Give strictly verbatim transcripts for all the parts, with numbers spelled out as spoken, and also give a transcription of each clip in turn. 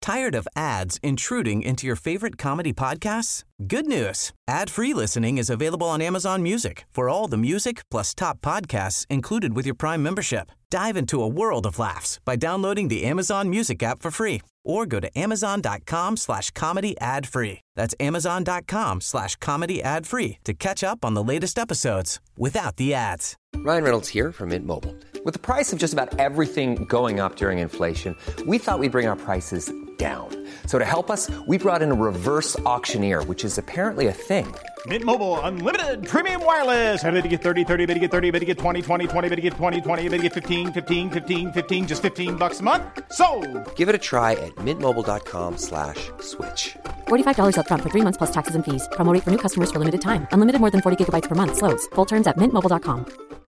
Tired of ads intruding into your favorite comedy podcasts? Good news. Ad-free listening is available on Amazon Music for all the music plus top podcasts included with your Prime membership. Dive into a world of laughs by downloading the Amazon Music app for free or go to amazon.com slash comedy ad free. That's amazon.com slash comedy ad free to catch up on the latest episodes without the ads. Ryan Reynolds here from Mint Mobile. With the price of just about everything going up during inflation, we thought we'd bring our prices down. So to help us, we brought in a reverse auctioneer, which is apparently a thing. Mint Mobile Unlimited Premium Wireless. How to get thirty, thirty, bit to get thirty, bit to get twenty, twenty, twenty, bit to get twenty, twenty, bit to get fifteen, fifteen, fifteen, fifteen, just fifteen bucks a month? Sold! Give it a try at mintmobile.com slash switch. forty-five dollars up front for three months plus taxes and fees. Promo rate for new customers for limited time. Unlimited more than forty gigabytes per month. Slows full terms at mint mobile dot com.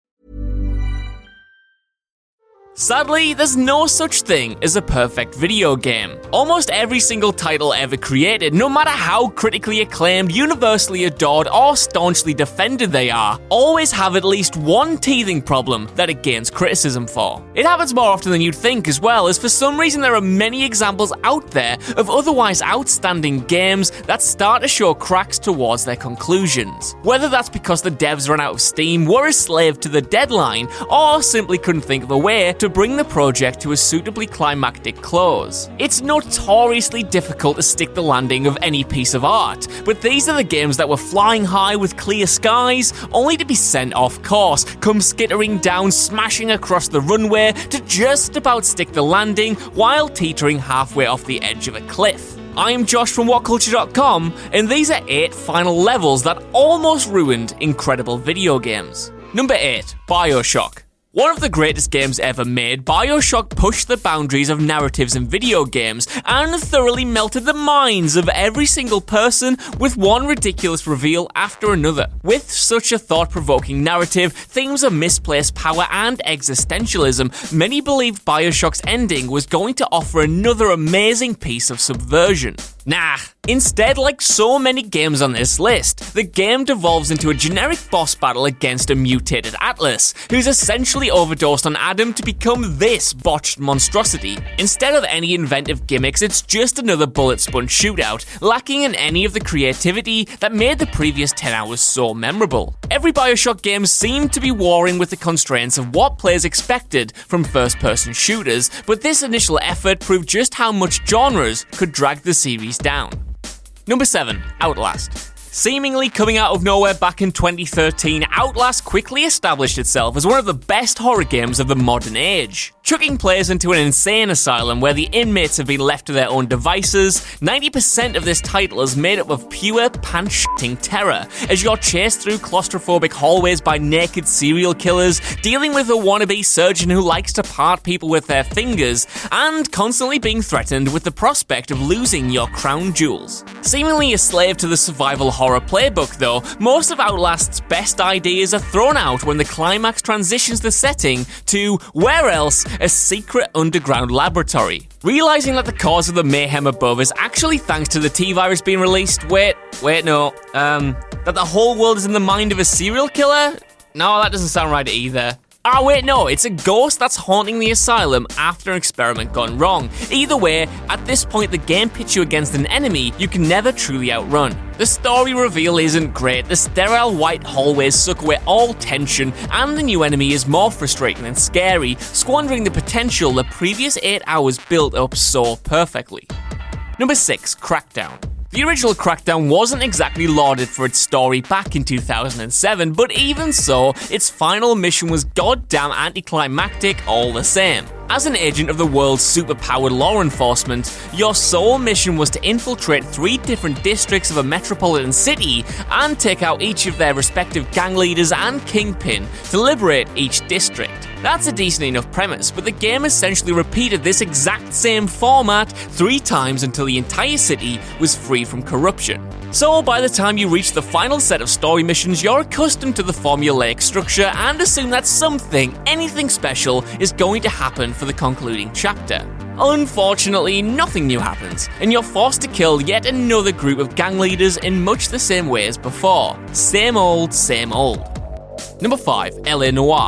Sadly, there's no such thing as a perfect video game. Almost every single title ever created, no matter how critically acclaimed, universally adored, or staunchly defended they are, always have at least one teething problem that it gains criticism for. It happens more often than you'd think as well, as for some reason there are many examples out there of otherwise outstanding games that start to show cracks towards their conclusions. Whether that's because the devs ran out of steam, were a slave to the deadline, or simply couldn't think of a way to bring the project to a suitably climactic close. It's notoriously difficult to stick the landing of any piece of art, but these are the games that were flying high with clear skies, only to be sent off course, come skittering down, smashing across the runway to just about stick the landing while teetering halfway off the edge of a cliff. I'm Josh from what culture dot com, and these are eight final levels that almost ruined incredible video games. Number eight, BioShock. One of the greatest games ever made, BioShock pushed the boundaries of narratives in video games and thoroughly melted the minds of every single person with one ridiculous reveal after another. With such a thought-provoking narrative, themes of misplaced power and existentialism, many believed BioShock's ending was going to offer another amazing piece of subversion. Nah. Instead, like so many games on this list, the game devolves into a generic boss battle against a mutated Atlas, who's essentially overdosed on Adam to become this botched monstrosity. Instead of any inventive gimmicks, it's just another bullet-sponge shootout, lacking in any of the creativity that made the previous ten hours so memorable. Every BioShock game seemed to be warring with the constraints of what players expected from first-person shooters, but this initial effort proved just how much genres could drag the series down. Number seven, Outlast. Seemingly coming out of nowhere back in twenty thirteen, Outlast quickly established itself as one of the best horror games of the modern age. Chucking players into an insane asylum where the inmates have been left to their own devices, ninety percent of this title is made up of pure pants-shitting terror, as you're chased through claustrophobic hallways by naked serial killers, dealing with a wannabe surgeon who likes to part people with their fingers, and constantly being threatened with the prospect of losing your crown jewels. Seemingly a slave to the survival horror playbook though, most of Outlast's best ideas are thrown out when the climax transitions the setting to, where else, a secret underground laboratory. Realising that the cause of the mayhem above is actually thanks to the T-virus being released, wait, wait no, um, that the whole world is in the mind of a serial killer? No, that doesn't sound right either. Ah, wait, no, it's a ghost that's haunting the asylum after an experiment gone wrong. Either way, at this point the game pits you against an enemy you can never truly outrun. The story reveal isn't great, the sterile white hallways suck away all tension, and the new enemy is more frustrating than scary, squandering the potential the previous eight hours built up so perfectly. Number six, Crackdown. The original Crackdown wasn't exactly lauded for its story back in two thousand seven, but even so, its final mission was goddamn anticlimactic all the same. As an agent of the world's superpowered law enforcement, your sole mission was to infiltrate three different districts of a metropolitan city and take out each of their respective gang leaders and kingpin to liberate each district. That's a decent enough premise, but the game essentially repeated this exact same format three times until the entire city was free from corruption. So by the time you reach the final set of story missions, you're accustomed to the formulaic structure and assume that something, anything special, is going to happen for the concluding chapter. Unfortunately, nothing new happens, and you're forced to kill yet another group of gang leaders in much the same way as before. Same old, same old. Number five, L A Noire.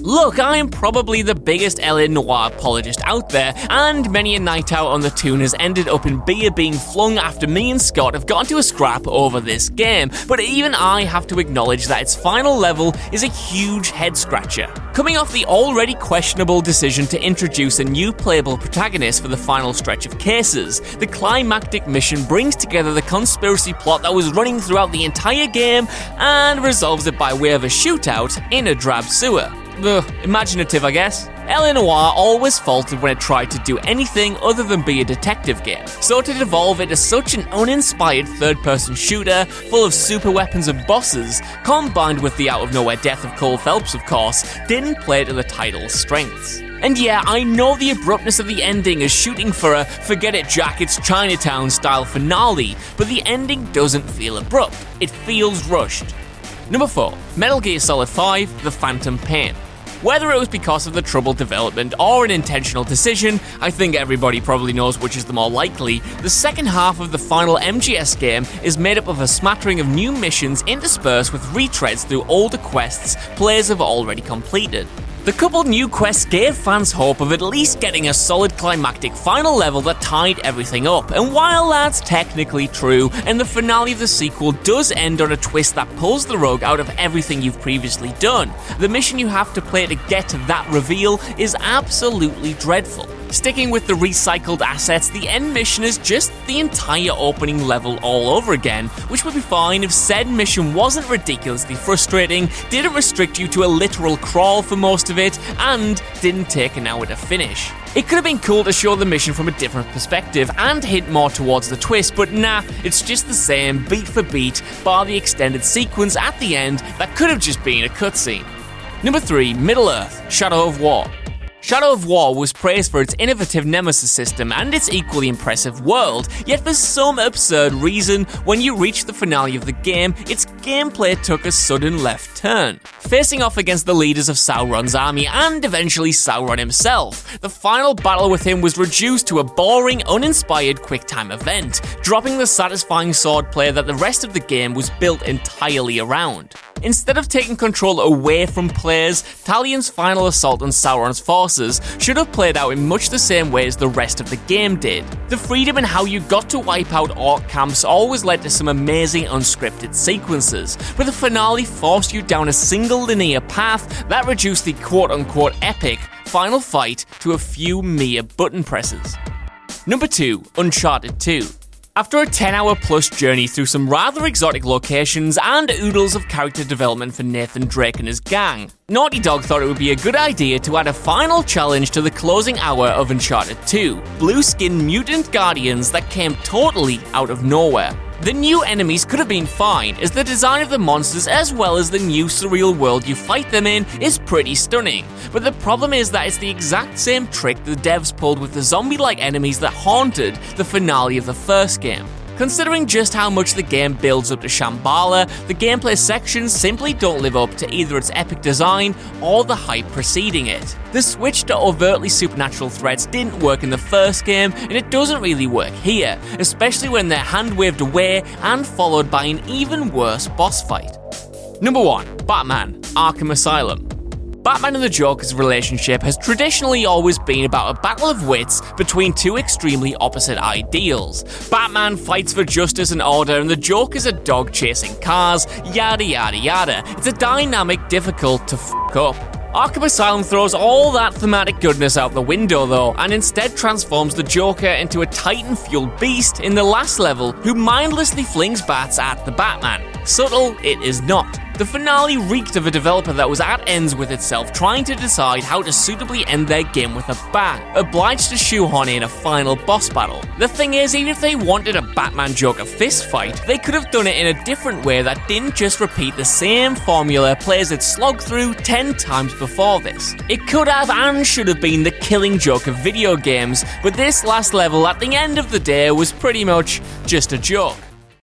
Look, I'm probably the biggest L A Noire apologist out there, and many a night out on the toon has ended up in beer being flung after me and Scott have got into a scrap over this game, but even I have to acknowledge that its final level is a huge head-scratcher. Coming off the already questionable decision to introduce a new playable protagonist for the final stretch of cases, the climactic mission brings together the conspiracy plot that was running throughout the entire game and resolves it by way of a shootout in a drab sewer. Ugh, imaginative, I guess. L A Noire always faltered when it tried to do anything other than be a detective game, so to devolve into such an uninspired third-person shooter full of super weapons and bosses, combined with the out-of-nowhere death of Cole Phelps, of course, didn't play to the title's strengths. And yeah, I know the abruptness of the ending is shooting for a forget it Jack, it's Chinatown style finale, but the ending doesn't feel abrupt, it feels rushed. Number four. Metal Gear Solid five The Phantom Pain. Whether it was because of the troubled development or an intentional decision, I think everybody probably knows which is the more likely, the second half of the final M G S game is made up of a smattering of new missions interspersed with retreads through older quests players have already completed. The coupled new quests gave fans hope of at least getting a solid climactic final level that tied everything up, and while that's technically true, and the finale of the sequel does end on a twist that pulls the rug out of everything you've previously done, the mission you have to play to get to that reveal is absolutely dreadful. Sticking with the recycled assets, the end mission is just the entire opening level all over again, which would be fine if said mission wasn't ridiculously frustrating, didn't restrict you to a literal crawl for most of it, and didn't take an hour to finish. It could have been cool to show the mission from a different perspective and hint more towards the twist, but nah, it's just the same, beat for beat, bar the extended sequence at the end that could have just been a cutscene. Number three. Middle-earth Shadow of War. Shadow of War was praised for its innovative Nemesis system and its equally impressive world, yet for some absurd reason, when you reached the finale of the game, its gameplay took a sudden left turn. Facing off against the leaders of Sauron's army and eventually Sauron himself, the final battle with him was reduced to a boring, uninspired quick-time event, dropping the satisfying swordplay that the rest of the game was built entirely around. Instead of taking control away from players, Talion's final assault on Sauron's forces should have played out in much the same way as the rest of the game did. The freedom in how you got to wipe out orc camps always led to some amazing unscripted sequences, but the finale forced you down a single linear path that reduced the quote-unquote epic final fight to a few mere button presses. Number two. Uncharted two. After a ten hour plus journey through some rather exotic locations and oodles of character development for Nathan Drake and his gang, Naughty Dog thought it would be a good idea to add a final challenge to the closing hour of Uncharted two, blue-skinned mutant guardians that came totally out of nowhere. The new enemies could have been fine, as the design of the monsters as well as the new surreal world you fight them in is pretty stunning, but the problem is that it's the exact same trick the devs pulled with the zombie-like enemies that haunted the finale of the first game. Considering just how much the game builds up to Shambhala, the gameplay sections simply don't live up to either its epic design or the hype preceding it. The switch to overtly supernatural threats didn't work in the first game, and it doesn't really work here, especially when they're hand-waved away and followed by an even worse boss fight. Number one. Batman Arkham Asylum. Batman and the Joker's relationship has traditionally always been about a battle of wits between two extremely opposite ideals. Batman fights for justice and order, and the Joker's a dog chasing cars, yada yada yada. It's a dynamic difficult to f*** up. Arkham Asylum throws all that thematic goodness out the window though, and instead transforms the Joker into a Titan-fueled beast in the last level who mindlessly flings bats at the Batman. Subtle, it is not. The finale reeked of a developer that was at ends with itself trying to decide how to suitably end their game with a bang, obliged to shoehorn in a final boss battle. The thing is, even if they wanted a Batman-Joker fist fight, they could have done it in a different way that didn't just repeat the same formula players had slogged through ten times before this. It could have and should have been the Killing Joke of video games, but this last level at the end of the day was pretty much just a joke.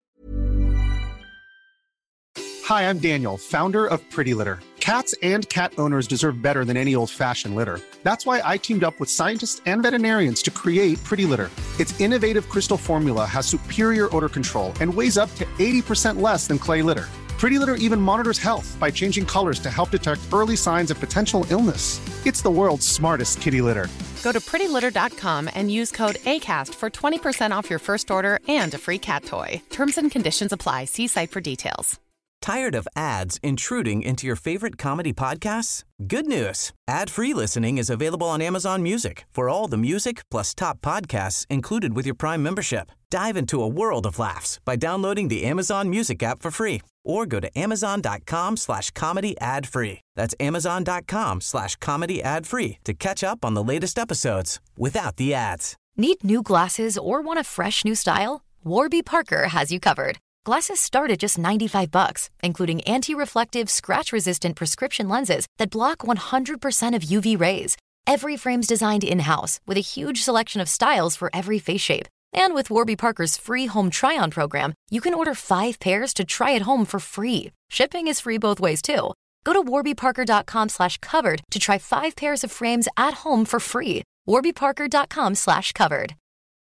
Hi, I'm Daniel, founder of Pretty Litter. Cats and cat owners deserve better than any old-fashioned litter. That's why I teamed up with scientists and veterinarians to create Pretty Litter. Its innovative crystal formula has superior odor control and weighs up to eighty percent less than clay litter. Pretty Litter even monitors health by changing colors to help detect early signs of potential illness. It's the world's smartest kitty litter. Go to pretty litter dot com and use code ACAST for twenty percent off your first order and a free cat toy. Terms and conditions apply. See site for details. Tired of ads intruding into your favorite comedy podcasts? Good news. Ad-free listening is available on Amazon Music for all the music plus top podcasts included with your Prime membership. Dive into a world of laughs by downloading the Amazon Music app for free or go to amazon.com slash comedy ad free. That's amazon.com slash comedy ad free to catch up on the latest episodes without the ads. Need new glasses or want a fresh new style? Warby Parker has you covered. Glasses start at just ninety-five bucks, including anti-reflective, scratch-resistant prescription lenses that block one hundred percent of U V rays. Every frame's designed in-house with a huge selection of styles for every face shape. And with Warby Parker's free home try-on program, you can order five pairs to try at home for free. Shipping is free both ways, too. Go to warbyparker.com slash covered to try five pairs of frames at home for free. warbyparker.com slash covered.